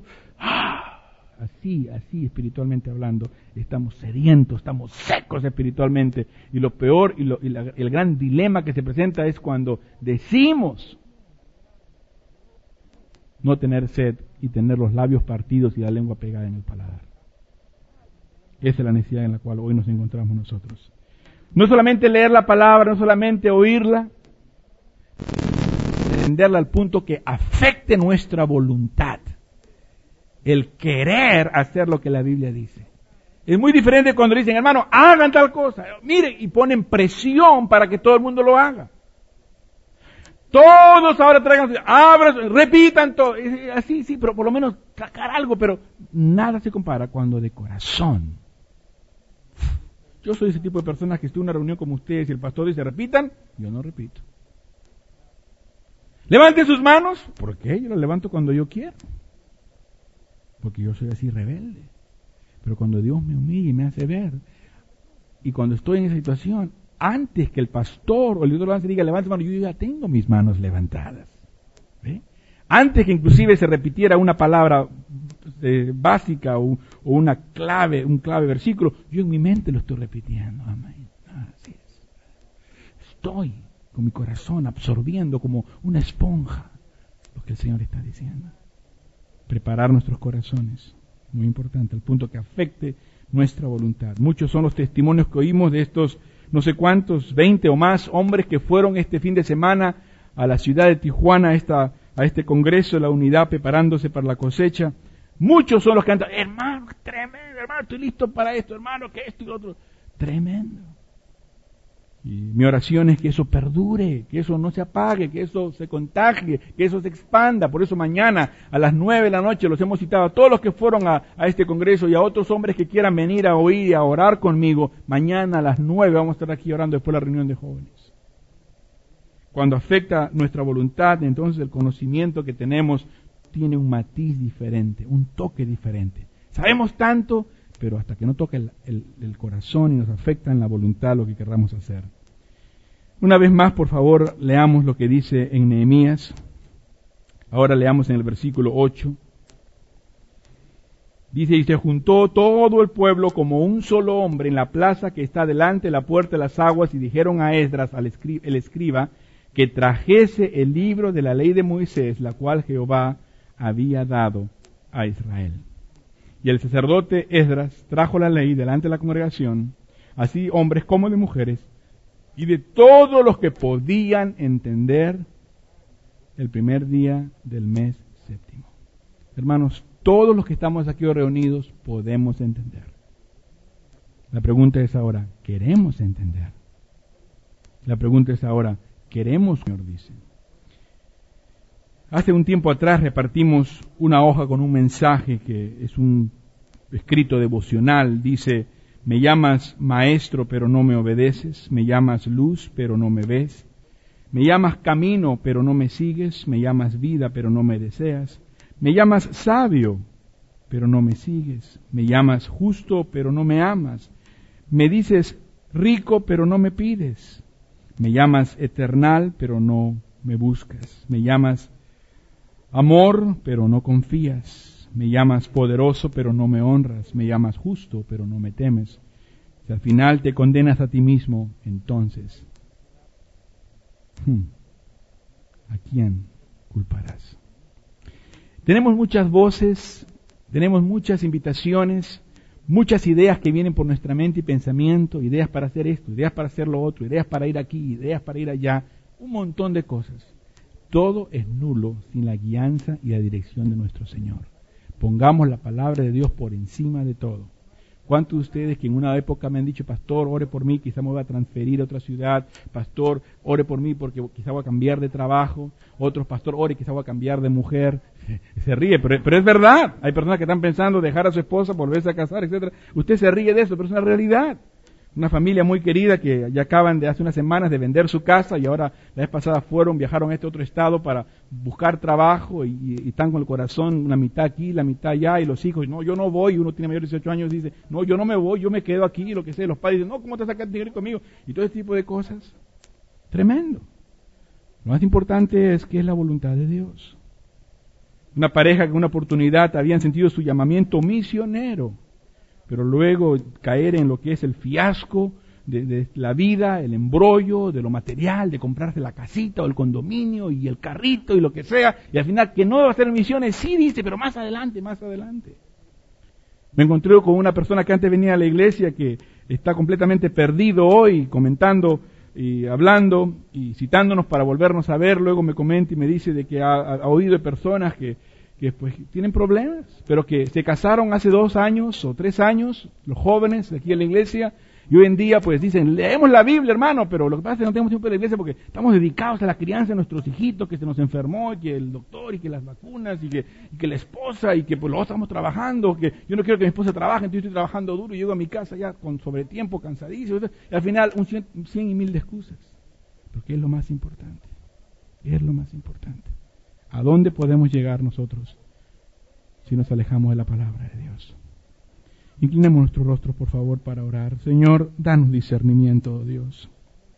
Así espiritualmente hablando, estamos sedientos, estamos secos espiritualmente. Y lo peor el gran dilema que se presenta es cuando decimos no tener sed y tener los labios partidos y la lengua pegada en el paladar. Esa es la necesidad en la cual hoy nos encontramos nosotros. No solamente leer la palabra, no solamente oírla, entenderla al punto que afecte nuestra voluntad. El querer hacer lo que la Biblia dice. Es muy diferente cuando dicen, hermano, hagan tal cosa. Miren, y ponen presión para que todo el mundo lo haga. Todos ahora traigan, abran, repitan todo. Así, sí, pero por lo menos sacar algo, pero nada se compara cuando de corazón. Yo soy ese tipo de personas que estoy en una reunión como ustedes y el pastor dice, repitan, yo no repito. Levanten sus manos, ¿por qué? Yo las levanto cuando yo quiero. Porque yo soy así rebelde. Pero cuando Dios me humilla y me hace ver, y cuando estoy en esa situación, antes que el pastor o el líder diga levante su mano, yo ya tengo mis manos levantadas. ¿Ve? Antes que inclusive se repitiera una palabra básica o una clave, un clave versículo, yo en mi mente lo estoy repitiendo. Amén. Así es. Estoy con mi corazón absorbiendo como una esponja lo que el Señor está diciendo. Preparar nuestros corazones, muy importante, al punto que afecte nuestra voluntad. Muchos son los testimonios que oímos de estos no sé cuántos, 20 o más hombres que fueron este fin de semana a la ciudad de Tijuana, a este congreso de la unidad, preparándose para la cosecha. Muchos son los que han dicho, hermano, tremendo, hermano, estoy listo para esto, hermano, que esto y lo otro. Tremendo. Y mi oración es que eso perdure, que eso no se apague, que eso se contagie, que eso se expanda. Por eso mañana a las 9 de la noche los hemos citado a todos los que fueron a este congreso y a otros hombres que quieran venir a oír y a orar conmigo. Mañana a las 9 vamos a estar aquí orando después de la reunión de jóvenes. Cuando afecta nuestra voluntad, entonces el conocimiento que tenemos tiene un matiz diferente, un toque diferente. Sabemos tanto, pero hasta que no toque el corazón y nos afecta en la voluntad lo que querramos hacer. Una vez más, por favor, leamos lo que dice en Nehemías. Ahora leamos en el versículo 8. Dice, y se juntó todo el pueblo como un solo hombre en la plaza que está delante de la puerta de las aguas, y dijeron a Esdras, el escriba, que trajese el libro de la ley de Moisés, la cual Jehová había dado a Israel. Y el sacerdote Esdras trajo la ley delante de la congregación, así hombres como de mujeres, y de todos los que podían entender, el primer día del mes séptimo. Hermanos, todos los que estamos aquí reunidos podemos entender. La pregunta es ahora, ¿queremos entender? La pregunta es ahora, queremos, Señor, dice. Hace un tiempo atrás repartimos una hoja con un mensaje que es un escrito devocional. Dice: me llamas maestro, pero no me obedeces. Me llamas luz, pero no me ves. Me llamas camino, pero no me sigues. Me llamas vida, pero no me deseas. Me llamas sabio, pero no me sigues. Me llamas justo, pero no me amas. Me dices rico, pero no me pides. Me llamas eternal, pero no me buscas. Me llamas amor, pero no confías. Me llamas poderoso, pero no me honras. Me llamas justo, pero no me temes. Si al final te condenas a ti mismo, entonces, ¿a quién culparás? Tenemos muchas voces, tenemos muchas invitaciones, muchas ideas que vienen por nuestra mente y pensamiento, ideas para hacer esto, ideas para hacer lo otro, ideas para ir aquí, ideas para ir allá, un montón de cosas. Todo es nulo sin la guianza y la dirección de nuestro Señor. Pongamos la palabra de Dios por encima de todo. ¿Cuántos de ustedes que en una época me han dicho: pastor, ore por mí, quizá me voy a transferir a otra ciudad? Pastor, ore por mí porque quizá voy a cambiar de trabajo. Otros: pastor, ore, quizá voy a cambiar de mujer. Se ríe, pero es verdad. Hay personas que están pensando dejar a su esposa, volverse a casar, etc. Usted se ríe de eso, pero es una realidad. Una familia muy querida que ya acaban de hace unas semanas de vender su casa y ahora la vez pasada viajaron a este otro estado para buscar trabajo y están con el corazón una mitad aquí, la mitad allá, y los hijos: no, yo no voy. Uno tiene mayor de 18 años y dice: no, yo no me voy, yo me quedo aquí, lo que sea. Los padres dicen: no, ¿cómo te sacas de ir conmigo? Y todo ese tipo de cosas. Tremendo. Lo más importante es que es la voluntad de Dios. Una pareja que en una oportunidad habían sentido su llamamiento misionero, pero luego caer en lo que es el fiasco de la vida, el embrollo, de lo material, de comprarse la casita o el condominio y el carrito y lo que sea, y al final que no va a hacer misiones, sí dice, pero más adelante, más adelante. Me encontré con una persona que antes venía a la iglesia que está completamente perdido hoy, comentando y hablando y citándonos para volvernos a ver. Luego me comenta y me dice de que ha oído de personas que pues tienen problemas, pero que se casaron hace 2 años o 3 años, los jóvenes de aquí en la iglesia, y hoy en día pues dicen: leemos la Biblia, hermano, pero lo que pasa es que no tenemos tiempo de la iglesia porque estamos dedicados a la crianza de nuestros hijitos, que se nos enfermó, y que el doctor, y que las vacunas, y que la esposa, y que pues luego estamos trabajando, que yo no quiero que mi esposa trabaje, entonces estoy trabajando duro y llego a mi casa ya con sobretiempo, cansadísimo, y al final 100 y 1000 de excusas. Porque es lo más importante, es lo más importante. ¿A dónde podemos llegar nosotros si nos alejamos de la palabra de Dios? Inclinemos nuestros rostros, por favor, para orar. Señor, danos discernimiento, Dios.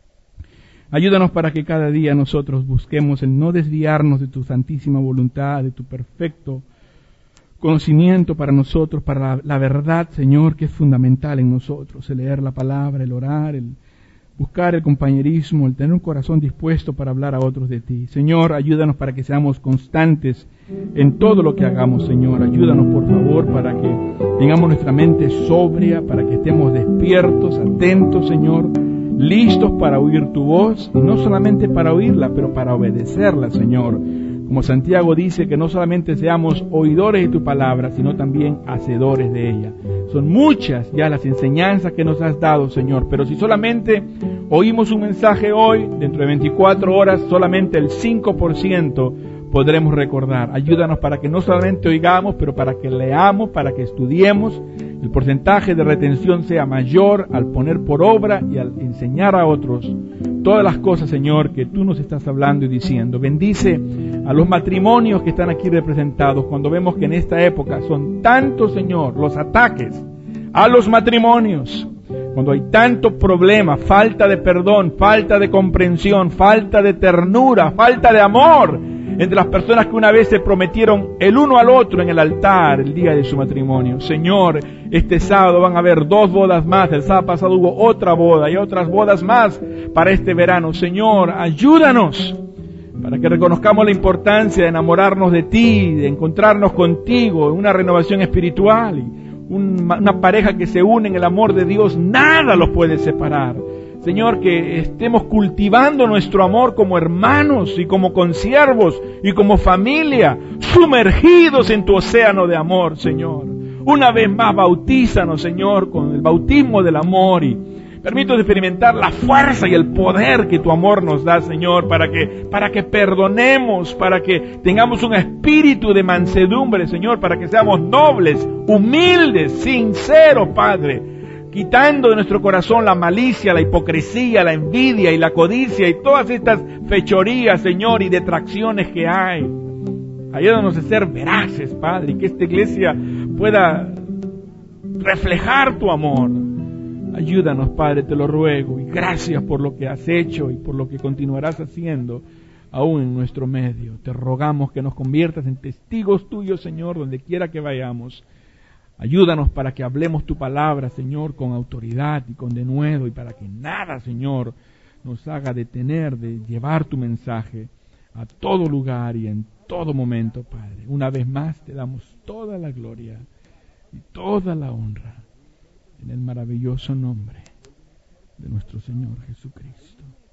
Ayúdanos para que cada día nosotros busquemos el no desviarnos de tu santísima voluntad, de tu perfecto conocimiento para nosotros, para la verdad, Señor, que es fundamental en nosotros, el leer la palabra, el orar, el buscar el compañerismo, el tener un corazón dispuesto para hablar a otros de ti. Señor, ayúdanos para que seamos constantes en todo lo que hagamos, Señor. Ayúdanos, por favor, para que tengamos nuestra mente sobria, para que estemos despiertos, atentos, Señor, listos para oír tu voz, y no solamente para oírla, pero para obedecerla, Señor. Como Santiago dice, que no solamente seamos oidores de tu palabra, sino también hacedores de ella. Son muchas ya las enseñanzas que nos has dado, Señor, pero si solamente oímos un mensaje hoy, dentro de 24 horas, solamente el 5% podremos recordar. Ayúdanos para que no solamente oigamos, pero para que leamos, para que estudiemos, el porcentaje de retención sea mayor al poner por obra y al enseñar a otros todas las cosas, Señor, que tú nos estás hablando y diciendo. Bendice a los matrimonios que están aquí representados, cuando vemos que en esta época son tantos, Señor, los ataques a los matrimonios, cuando hay tanto problema, falta de perdón, falta de comprensión, falta de ternura, falta de amor entre las personas que una vez se prometieron el uno al otro en el altar el día de su matrimonio. Señor, este sábado van a haber 2 bodas más, el sábado pasado hubo otra boda y otras bodas más para este verano. Señor, ayúdanos para que reconozcamos la importancia de enamorarnos de ti, de encontrarnos contigo, en una renovación espiritual, y una pareja que se une en el amor de Dios, nada los puede separar. Señor, que estemos cultivando nuestro amor como hermanos y como consiervos y como familia, sumergidos en tu océano de amor, Señor. Una vez más, bautízanos, Señor, con el bautismo del amor, y Permítanos experimentar la fuerza y el poder que tu amor nos da, Señor, para que perdonemos, para que tengamos un espíritu de mansedumbre, Señor, para que seamos nobles, humildes, sinceros, Padre, quitando de nuestro corazón la malicia, la hipocresía, la envidia y la codicia y todas estas fechorías, Señor, y detracciones que hay. Ayúdanos a ser veraces, Padre, y que esta iglesia pueda reflejar tu amor. Ayúdanos, Padre, te lo ruego, y gracias por lo que has hecho y por lo que continuarás haciendo aún en nuestro medio. Te rogamos que nos conviertas en testigos tuyos, Señor, donde quiera que vayamos. Ayúdanos para que hablemos tu palabra, Señor, con autoridad y con denuedo, y para que nada, Señor, nos haga detener de llevar tu mensaje a todo lugar y en todo momento, Padre. Una vez más te damos toda la gloria y toda la honra en el maravilloso nombre de nuestro Señor Jesucristo.